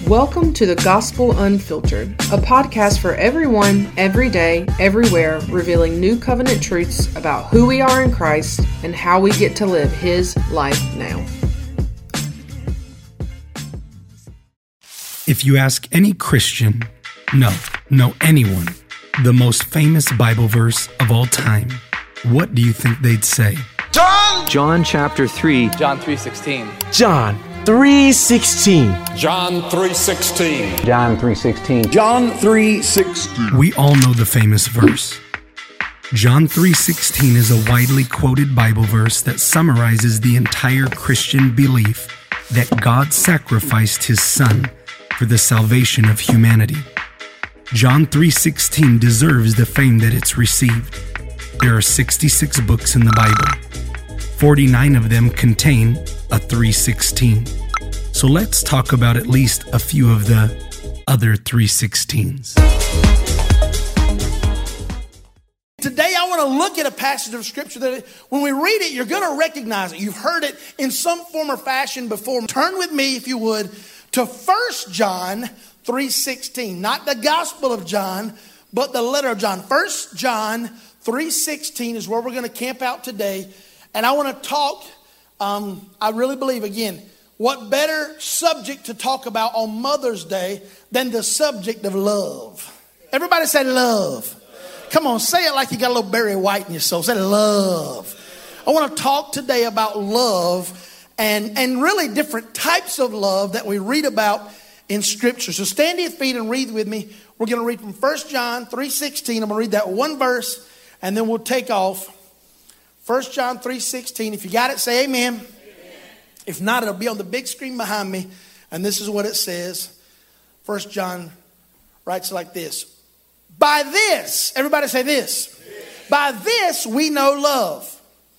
Welcome to the Gospel Unfiltered, a podcast for everyone, every day, everywhere, revealing new covenant truths about who we are in Christ and how we get to live His life now. If you ask any Christian, anyone, the most famous Bible verse of all time, what do you think they'd say? John chapter 3. John 3:16. John 3:16. John 3:16. John 3:16. John 3:16. We all know the famous verse. John 3:16 is a widely quoted Bible verse that summarizes the entire Christian belief that God sacrificed His Son for the salvation of humanity. John 3:16 deserves the fame that it's received. There are 66 books in the Bible. 49 of them contain a 3:16. So let's talk about at least a few of the other 3:16s. Today I want to look at a passage of scripture that when we read it, you're going to recognize it. You've heard it in some form or fashion before. Turn with me, if you would, to 1 John 3:16. Not the Gospel of John, but the letter of John. 1 John 3:16 is where we're going to camp out today. And I want to talk, I really believe, again, what better subject to talk about on Mother's Day than the subject of love? Everybody say love. Come on, say it like you got a little Barry White in your soul. Say love. I want to talk today about love and really different types of love that we read about in Scripture. So stand to your feet and read with me. We're going to read from 1 John 3:16. I'm going to read that one verse and then we'll take off. 1 John 3:16. If you got it, say amen. Amen. If not, it'll be on the big screen behind me. And this is what it says. 1 John writes like this. By this, everybody say this. Yes. By this we know love,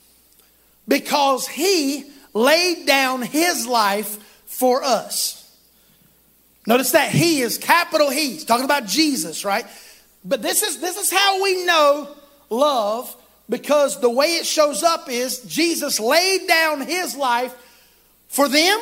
because He laid down His life for us. Notice that He is capital He. He's talking about Jesus, right? But this is how we know love, because the way it shows up is Jesus laid down His life for them?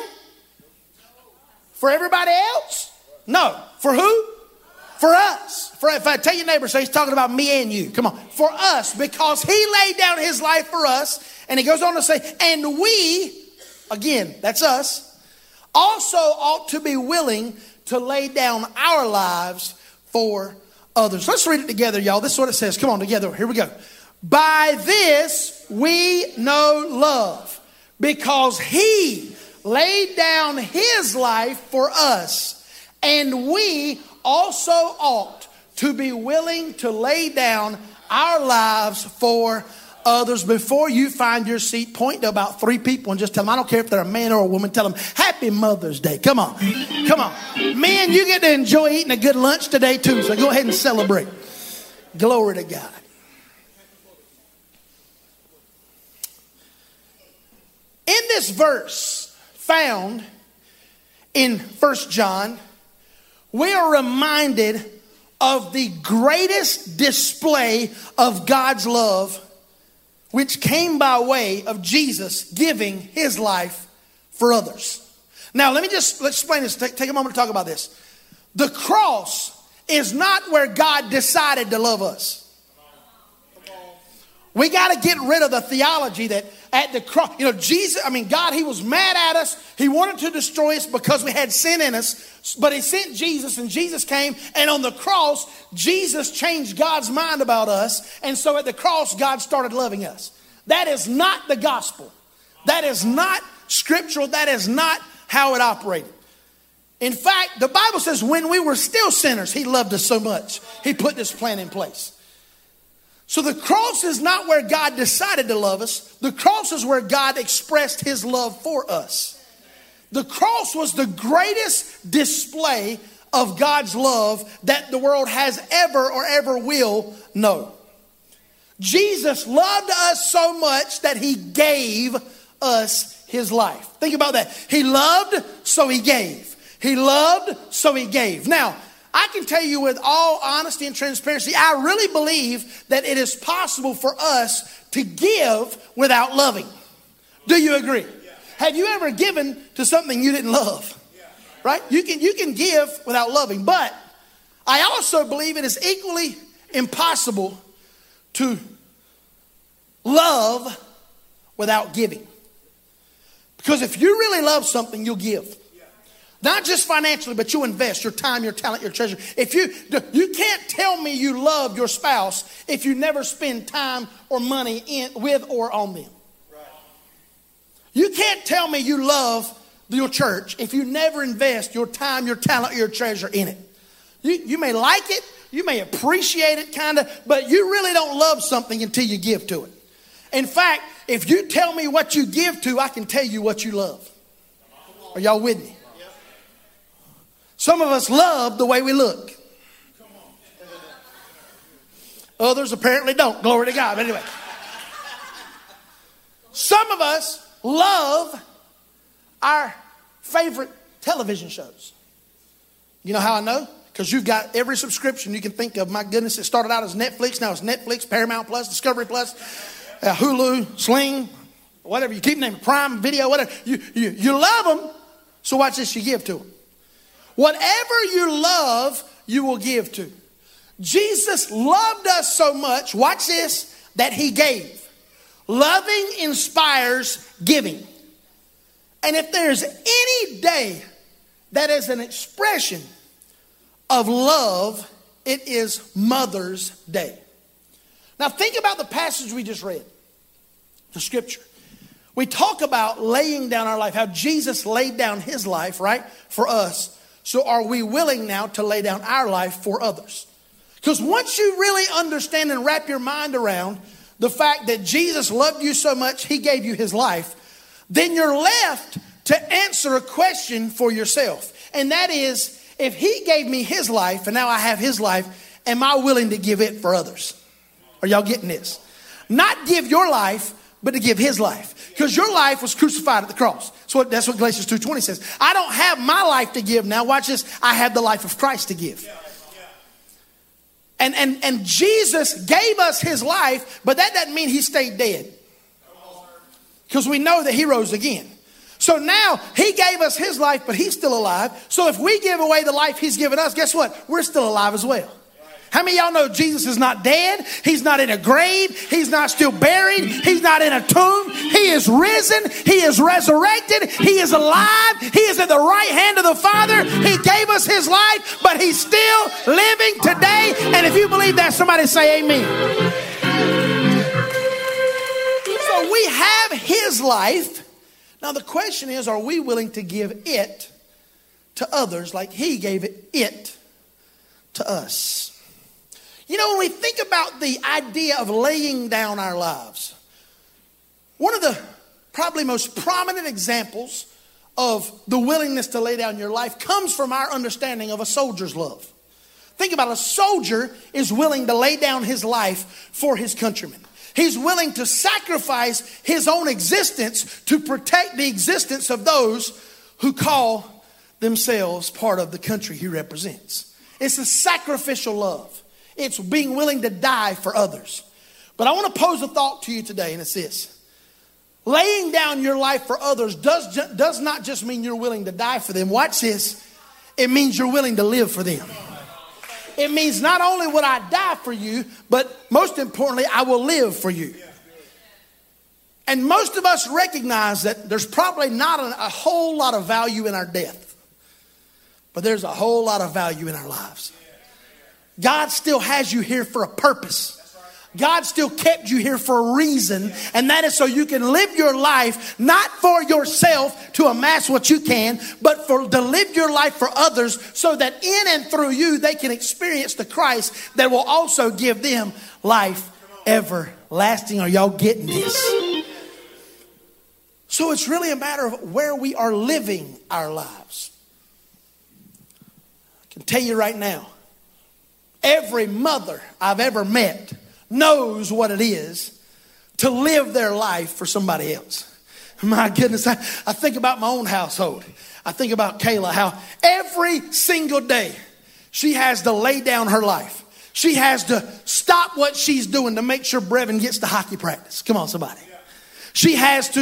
For everybody else? No. For who? For us. If I tell your neighbor, so he's talking about me and you. Come on. For us, because He laid down His life for us. And He goes on to say, and we, again, that's us, also ought to be willing to lay down our lives for others. Let's read it together, y'all. This is what it says. Come on, together. Here we go. By this we know love, because He laid down His life for us, and we also ought to be willing to lay down our lives for others. Before you find your seat, point to about 3 people and just tell them, I don't care if they're a man or a woman, tell them, Happy Mother's Day. Come on. Come on. Men, you get to enjoy eating a good lunch today too, so go ahead and celebrate. Glory to God. In this verse found in 1 John, we are reminded of the greatest display of God's love, which came by way of Jesus giving His life for others. Now, let's explain this. Take a moment to talk about this. The cross is not where God decided to love us. We got to get rid of the theology that at the cross, God, He was mad at us. He wanted to destroy us because we had sin in us. But He sent Jesus, and Jesus came. And on the cross, Jesus changed God's mind about us. And so at the cross, God started loving us. That is not the gospel. That is not scriptural. That is not how it operated. In fact, the Bible says when we were still sinners, He loved us so much. He put this plan in place. So the cross is not where God decided to love us. The cross is where God expressed His love for us. The cross was the greatest display of God's love that the world has ever or ever will know. Jesus loved us so much that He gave us His life. Think about that. He loved, so He gave. He loved, so He gave. Now, I can tell you with all honesty and transparency, I really believe that it is possible for us to give without loving. Do you agree? Have you ever given to something you didn't love? Right? You can give without loving. But I also believe it is equally impossible to love without giving. Because if you really love something, you'll give. Not just financially, but you invest your time, your talent, your treasure. If you can't tell me you love your spouse if you never spend time or money with or on them. You can't tell me you love your church if you never invest your time, your talent, your treasure in it. You may like it, you may appreciate it kind of, but you really don't love something until you give to it. In fact, if you tell me what you give to, I can tell you what you love. Are y'all with me? Some of us love the way we look. Others apparently don't. Glory to God. But anyway. Some of us love our favorite television shows. You know how I know? Because you've got every subscription you can think of. My goodness, it started out as Netflix. Now it's Netflix, Paramount Plus, Discovery Plus, Hulu, Sling, whatever. You keep naming Prime Video, whatever. You love them. So watch this, you give to them. Whatever you love, you will give to. Jesus loved us so much, watch this, that he gave. Loving inspires giving. And if there's any day that is an expression of love, it is Mother's Day. Now think about the passage we just read, the scripture. We talk about laying down our life, how Jesus laid down his life, right, for us. So are we willing now to lay down our life for others? Because once you really understand and wrap your mind around the fact that Jesus loved you so much, he gave you his life, then you're left to answer a question for yourself. And that is, if he gave me his life and now I have his life, am I willing to give it for others? Are y'all getting this? Not give your life, but to give his life. Because your life was crucified at the cross. So that's what Galatians 2:20 says. I don't have my life to give now. Watch this. I have the life of Christ to give. And Jesus gave us his life, but that doesn't mean he stayed dead. Because we know that he rose again. So now he gave us his life, but he's still alive. So if we give away the life he's given us, guess what? We're still alive as well. How many of y'all know Jesus is not dead? He's not in a grave. He's not still buried. He's not in a tomb. He is risen. He is resurrected. He is alive. He is at the right hand of the Father. He gave us his life, but he's still living today. And if you believe that, somebody say amen. So we have his life. Now the question is, are we willing to give it to others like he gave it to us? You know, when we think about the idea of laying down our lives, one of the probably most prominent examples of the willingness to lay down your life comes from our understanding of a soldier's love. Think about it. A soldier is willing to lay down his life for his countrymen. He's willing to sacrifice his own existence to protect the existence of those who call themselves part of the country he represents. It's a sacrificial love. It's being willing to die for others. But I want to pose a thought to you today, and it's this. Laying down your life for others does not just mean you're willing to die for them. Watch this. It means you're willing to live for them. It means not only will I die for you, but most importantly, I will live for you. And most of us recognize that there's probably not a whole lot of value in our death. But there's a whole lot of value in our lives. God still has you here for a purpose. God still kept you here for a reason. And that is so you can live your life, not for yourself to amass what you can, but to live your life for others so that in and through you, they can experience the Christ that will also give them life everlasting. Are y'all getting this? So it's really a matter of where we are living our lives. I can tell you right now, every mother I've ever met knows what it is to live their life for somebody else. My goodness, I think about my own household. I think about Kayla, how every single day she has to lay down her life. She has to stop what she's doing to make sure Brevin gets to hockey practice. Come on, somebody. She has to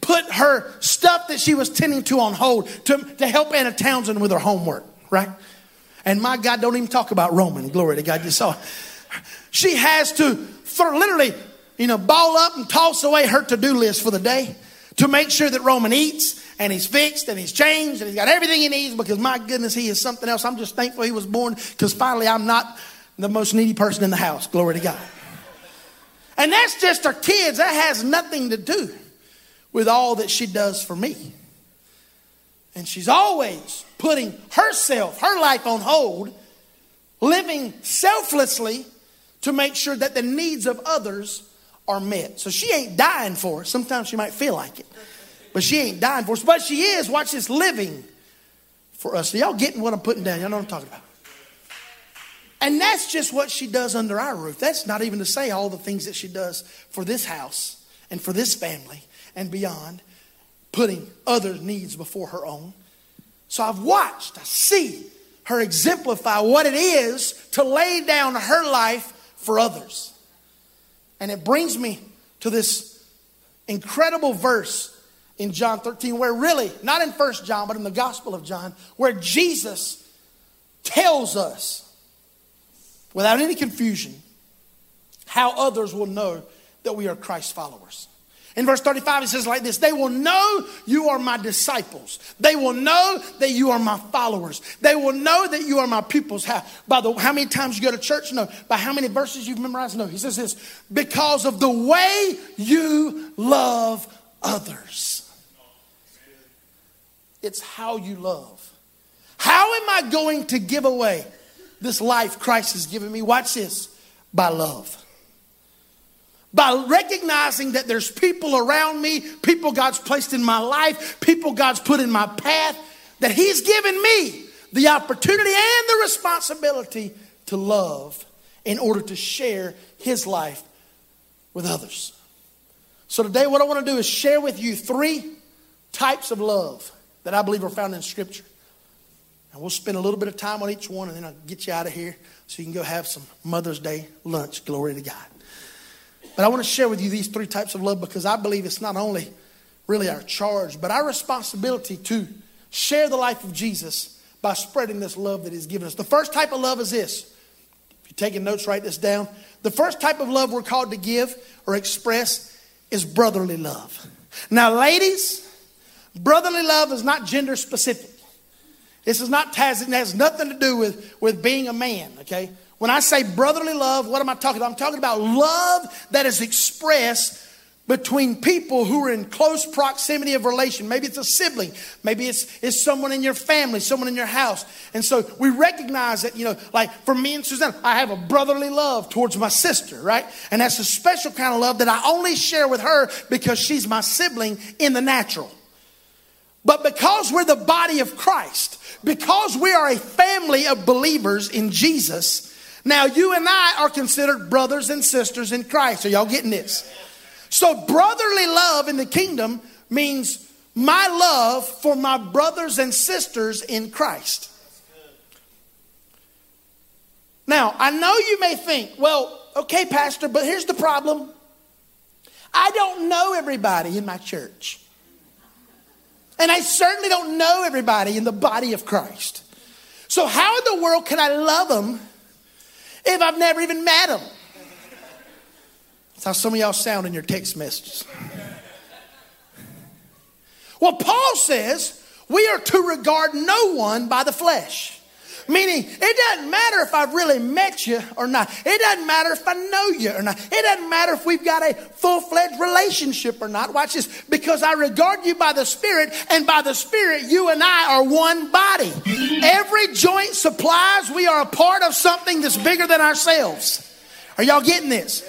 put her stuff that she was tending to on hold to help Anna Townsend with her homework, right? And my God, don't even talk about Roman. Glory to God. You saw. She has to literally, ball up and toss away her to-do list for the day to make sure that Roman eats and he's fixed and he's changed and he's got everything he needs, because my goodness, he is something else. I'm just thankful he was born, because finally I'm not the most needy person in the house. Glory to God. And that's just her kids. That has nothing to do with all that she does for me. And she's always putting herself, her life on hold, living selflessly to make sure that the needs of others are met. So she ain't dying for us. Sometimes she might feel like it, but she ain't dying for us. But she is, watch this, living for us. So y'all getting what I'm putting down? Y'all know what I'm talking about. And that's just what she does under our roof. That's not even to say all the things that she does for this house and for this family and beyond, putting other needs before her own. So I've watched, I see her exemplify what it is to lay down her life for others. And it brings me to this incredible verse in John 13, where really, not in 1 John, but in the Gospel of John, where Jesus tells us, without any confusion, how others will know that we are Christ's followers. In verse 35, it says like this: they will know you are my disciples. They will know that you are my followers. They will know that you are my pupils. How many times you go to church? No. By how many verses you've memorized? No. He says this: because of the way you love others. It's how you love. How am I going to give away this life Christ has given me? Watch this. By love. By recognizing that there's people around me, people God's placed in my life, people God's put in my path, that He's given me the opportunity and the responsibility to love in order to share His life with others. So today what I want to do is share with you 3 types of love that I believe are found in Scripture. And we'll spend a little bit of time on each one, and then I'll get you out of here so you can go have some Mother's Day lunch. Glory to God. But I want to share with you these 3 types of love, because I believe it's not only really our charge, but our responsibility to share the life of Jesus by spreading this love that He's given us. The first type of love is this. If you're taking notes, write this down. The first type of love we're called to give or express is brotherly love. Now, ladies, brotherly love is not gender specific. This is not, it has nothing to do with being a man, okay? When I say brotherly love, what am I talking about? I'm talking about love that is expressed between people who are in close proximity of relation. Maybe it's a sibling. Maybe it's someone in your family, someone in your house. And so we recognize that, like for me and Suzanne, I have a brotherly love towards my sister, right? And that's a special kind of love that I only share with her because she's my sibling in the natural. But because we're the body of Christ, because we are a family of believers in Jesus, now you and I are considered brothers and sisters in Christ. Are y'all getting this? So brotherly love in the kingdom means my love for my brothers and sisters in Christ. Now, I know you may think, well, okay, Pastor, but here's the problem. I don't know everybody in my church. And I certainly don't know everybody in the body of Christ. So how in the world can I love them if I've never even met them? That's how some of y'all sound in your text messages. Well, Paul says we are to regard no one by the flesh. Meaning, it doesn't matter if I've really met you or not. It doesn't matter if I know you or not. It doesn't matter if we've got a full-fledged relationship or not. Watch this. Because I regard you by the Spirit, and by the Spirit, you and I are one body. Every joint supplies. We are a part of something that's bigger than ourselves. Are y'all getting this?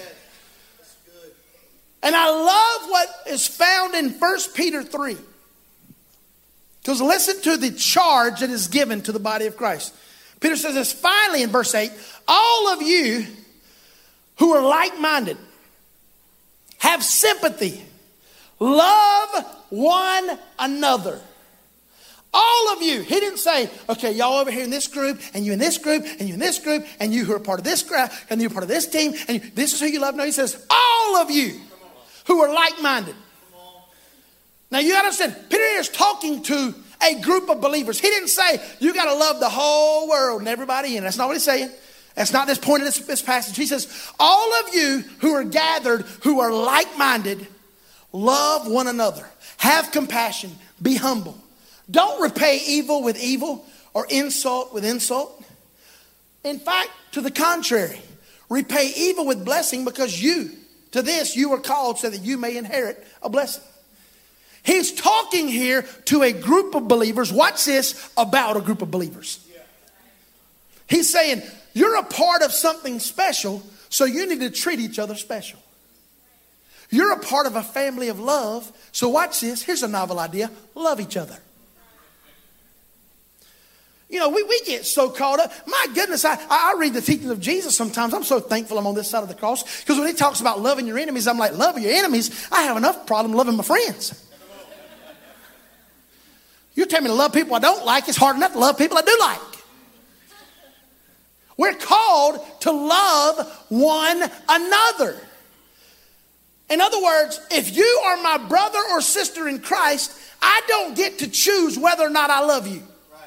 And I love what is found in 1 Peter 3. Because listen to the charge that is given to the body of Christ. Peter says this finally in verse 8. All of you who are like-minded, have sympathy, love one another. All of you. He didn't say, okay, y'all over here in this group, and you in this group, and you in this group, and you who are part of this crowd, and you're part of this team, and this is who you love. No, he says, all of you who are like-minded. Now you got to understand, Peter is talking to a group of believers. He didn't say, you got to love the whole world and everybody in it. That's not what he's saying. That's not this point of this passage. He says, all of you who are gathered, who are like-minded, love one another. Have compassion. Be humble. Don't repay evil with evil or insult with insult. In fact, to the contrary, repay evil with blessing, because you were called so that you may inherit a blessing. He's talking here to a group of believers. Watch this, about a group of believers. He's saying, you're a part of something special, so you need to treat each other special. You're a part of a family of love, so watch this. Here's a novel idea. Love each other. You know, we get so caught up. My goodness, I read the teachings of Jesus sometimes. I'm so thankful I'm on this side of the cross. Because when he talks about loving your enemies, I'm like, love your enemies? I have enough problem loving my friends. You tell me to love people I don't like, it's hard enough to love people I do like. We're called to love one another. In other words, if you are my brother or sister in Christ, I don't get to choose whether or not I love you.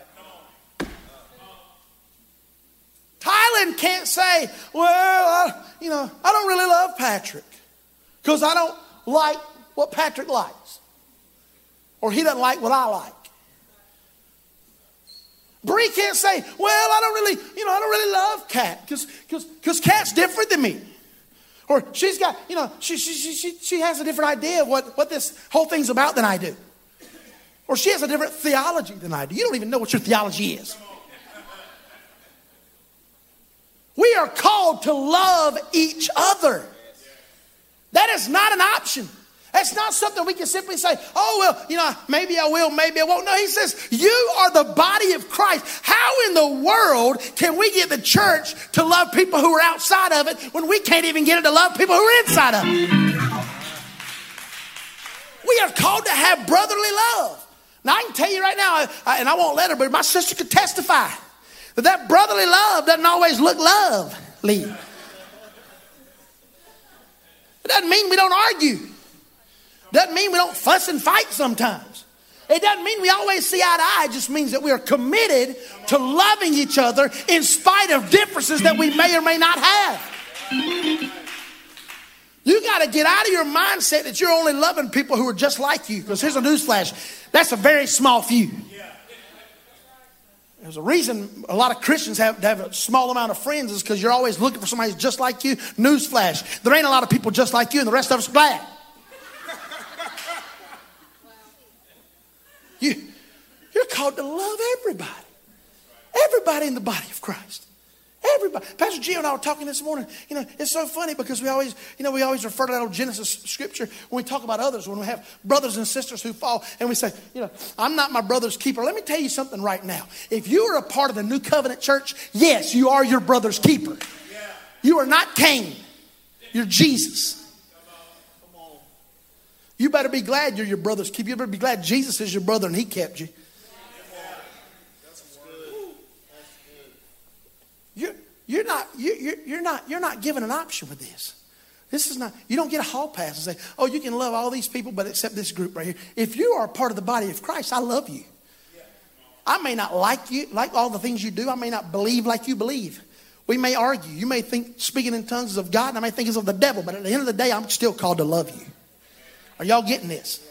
Thailand can't say, well, I don't really love Patrick because I don't like what Patrick likes, or he doesn't like what I like. Bree can't say, well, I don't really love Kat because Kat's different than me. Or she's got, she has a different idea of what this whole thing's about than I do. Or she has a different theology than I do. You don't even know what your theology is. We are called to love each other. That is not an option. That's not something we can simply say, oh, well, maybe I will, maybe I won't. No, he says, you are the body of Christ. How in the world can we get the church to love people who are outside of it when we can't even get it to love people who are inside of it? We are called to have brotherly love. Now, I can tell you right now, and I won't let her, but my sister could testify that brotherly love doesn't always look lovely. It doesn't mean we don't argue. Doesn't mean we don't fuss and fight sometimes. It doesn't mean we always see eye to eye. It just means that we are committed to loving each other in spite of differences that we may or may not have. You got to get out of your mindset that you're only loving people who are just like you. Because here's a newsflash. That's a very small few. There's a reason a lot of Christians have a small amount of friends is because you're always looking for somebody who's just like you. Newsflash. There ain't a lot of people just like you, and the rest of us are glad. You're called to love everybody. Everybody in the body of Christ. Everybody. Pastor Gio and I were talking this morning. It's so funny because we always refer to that old Genesis scripture when we talk about others, when we have brothers and sisters who fall, and we say, I'm not my brother's keeper. Let me tell you something right now. If you are a part of the New Covenant Church, yes, you are your brother's keeper. You are not Cain. You're Jesus. You better be glad you're your brother's keeper. You better be glad Jesus is your brother and he kept you. You're not given an option with this. This is not, you don't get a hall pass and say, oh, you can love all these people, but except this group right here. If you are a part of the body of Christ, I love you. I may not like you, like all the things you do. I may not believe like you believe. We may argue. You may think speaking in tongues is of God, and I may think it's of the devil, but at the end of the day, I'm still called to love you. Are y'all getting this?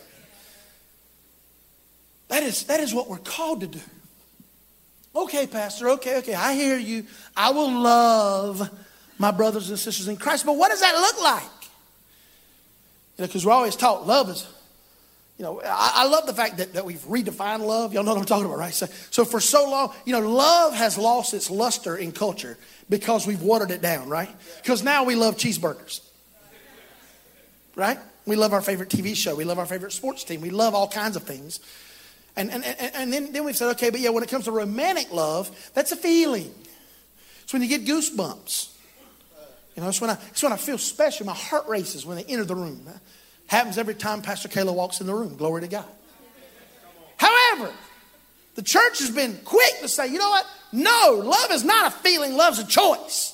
That is what we're called to do. Okay, Pastor, okay, I hear you. I will love my brothers and sisters in Christ. But what does that look like? Because we're always taught love is, I love the fact that we've redefined love. Y'all know what I'm talking about, right? So for so long, love has lost its luster in culture because we've watered it down, right? Because now we love cheeseburgers, right? We love our favorite TV show. We love our favorite sports team. We love all kinds of things. And then we've said, okay, but when it comes to romantic love, that's a feeling. It's when you get goosebumps. It's when I feel special. My heart races when they enter the room. That happens every time Pastor Kayla walks in the room. Glory to God. However, the church has been quick to say, you know what? No, love is not a feeling. Love's a choice.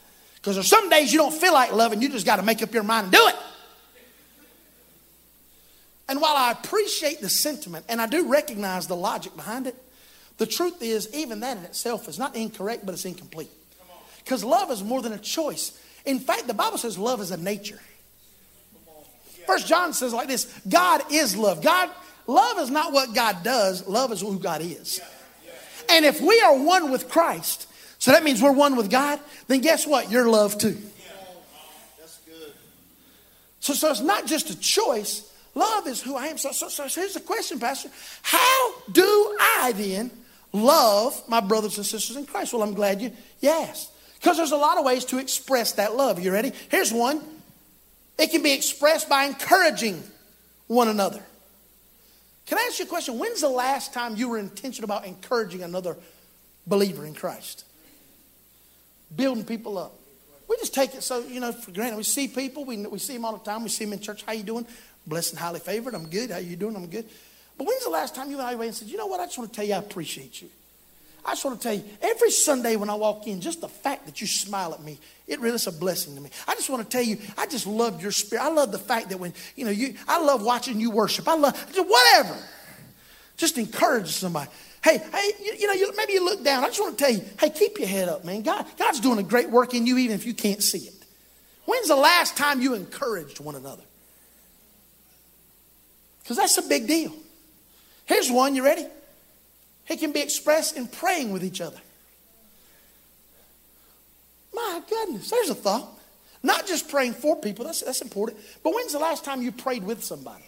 Because there's some days you don't feel like loving. You just got to make up your mind and do it. And while I appreciate the sentiment, and I do recognize the logic behind it, the truth is, even that in itself is not incorrect, but it's incomplete. Because love is more than a choice. In fact, the Bible says love is a nature. 1 John says like this, God is love. Love is not what God does. Love is who God is. And if we are one with Christ, so that means we're one with God, then guess what? You're loved too. So it's not just a choice. Love is who I am. So here's the question, Pastor. How do I then love my brothers and sisters in Christ? Well, I'm glad you asked. Because there's a lot of ways to express that love. You ready? Here's one. It can be expressed by encouraging one another. Can I ask you a question? When's the last time you were intentional about encouraging another believer in Christ? Building people up. We just take it so, for granted. We see people. We see them all the time. We see them in church. How you doing? Blessed and highly favored. I'm good. How you doing? I'm good. But when's the last time you went away and said, you know what? I just want to tell you I appreciate you. I just want to tell you, every Sunday when I walk in, just the fact that you smile at me, it really is a blessing to me. I just want to tell you, I just love your spirit. I love the fact that when, I love watching you worship. I love, whatever. Just encourage somebody. Hey, maybe you look down. I just want to tell you, hey, keep your head up, man. God's doing a great work in you even if you can't see it. When's the last time you encouraged one another? Because that's a big deal. Here's one. You ready? It can be expressed in praying with each other. My goodness, there's a thought. Not just praying for people, that's important. But when's the last time you prayed with somebody?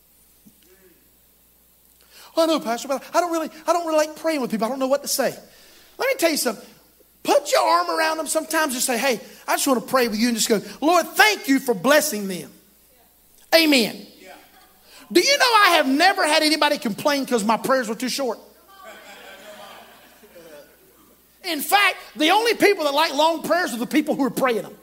Well, I know, Pastor, but I don't really like praying with people. I don't know what to say. Let me tell you something. Put your arm around them sometimes and say, hey, I just want to pray with you, and just go, Lord, thank you for blessing them. Amen. Yeah. Do you know I have never had anybody complain because my prayers were too short? In fact, the only people that like long prayers are the people who are praying them.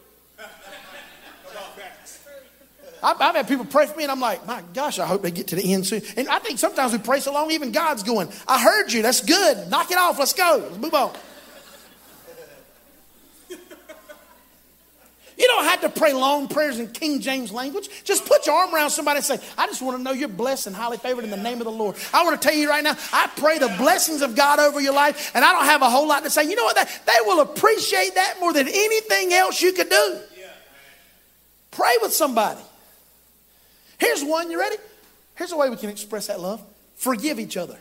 I've had people pray for me and I'm like, my gosh, I hope they get to the end soon. And I think sometimes we pray so long, even God's going, I heard you. That's good. Knock it off. Let's go. Let's move on. You don't have to pray long prayers in King James language. Just put your arm around somebody and say, I just want to know you're blessed and highly favored in the name of the Lord. I want to tell you right now, I pray the blessings of God over your life, and I don't have a whole lot to say. You know what? They will appreciate that more than anything else you could do. Pray with somebody. Here's one. You ready? Here's a way we can express that love. Forgive each other.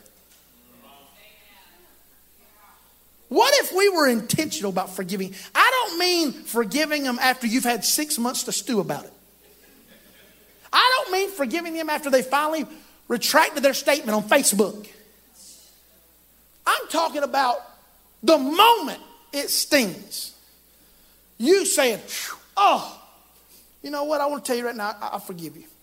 What if we were intentional about forgiving? I don't mean forgiving them after you've had 6 months to stew about it. I don't mean forgiving them after they finally retracted their statement on Facebook. I'm talking about the moment it stings. You saying, oh, you know what? I want to tell you right now, I forgive you.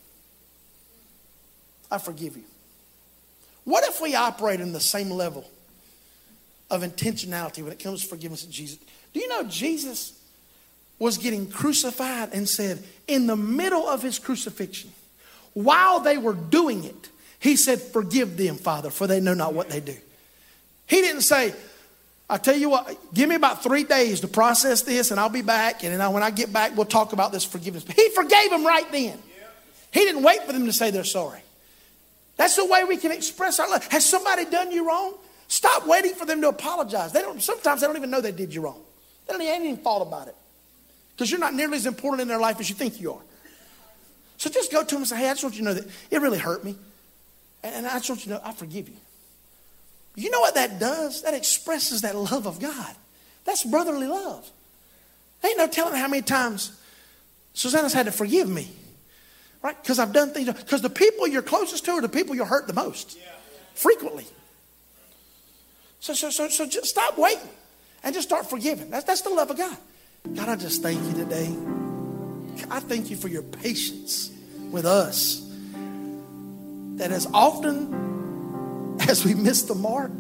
I forgive you. What if we operate in the same level of intentionality when it comes to forgiveness of Jesus? Do you know Jesus was getting crucified and said, in the middle of his crucifixion, while they were doing it, he said, forgive them, Father, for they know not what they do. He didn't say, I tell you what, give me about 3 days to process this and I'll be back. And then when I get back, we'll talk about this forgiveness. But he forgave them right then. He didn't wait for them to say they're sorry. That's the way we can express our love. Has somebody done you wrong? Stop waiting for them to apologize. Sometimes they don't even know they did you wrong. They don't even thought about it. Because you're not nearly as important in their life as you think you are. So just go to them and say, hey, I just want you to know that it really hurt me. And I just want you to know I forgive you. You know what that does? That expresses that love of God. That's brotherly love. Ain't no telling how many times Susanna's had to forgive me. Right? Because I've done things. Because the people you're closest to are the people you'll hurt the most. Frequently. So just stop waiting and just start forgiving. That's the love of God. God, I just thank you today. I thank you for your patience with us. That as often as we miss the mark,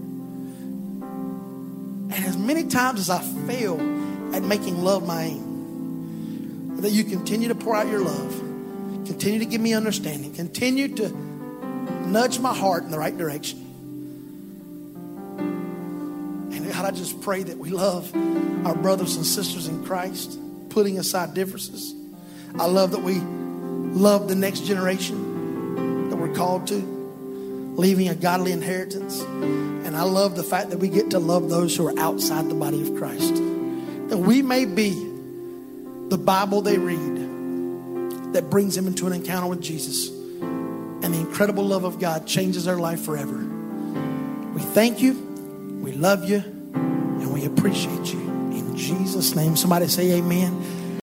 and as many times as I fail at making love my aim, that you continue to pour out your love, continue to give me understanding, continue to nudge my heart in the right direction. And God, I just pray that we love our brothers and sisters in Christ, putting aside differences. I love that we love the next generation, that we're we're called to, leaving a godly inheritance. And I love the fact that we get to love those who are outside the body of Christ. That we may be the Bible they read that brings them into an encounter with Jesus. And the incredible love of God changes their life forever. We thank you, we love you, and we appreciate you. In Jesus' name, somebody say amen.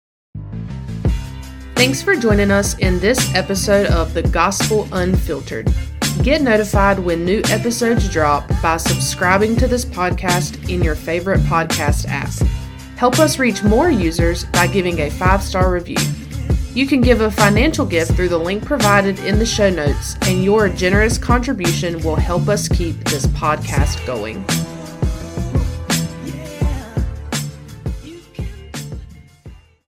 Thanks for joining us in this episode of The Gospel Unfiltered. Get notified when new episodes drop by subscribing to this podcast in your favorite podcast app. Help us reach more users by giving a 5-star review. You can give a financial gift through the link provided in the show notes, and your generous contribution will help us keep this podcast going.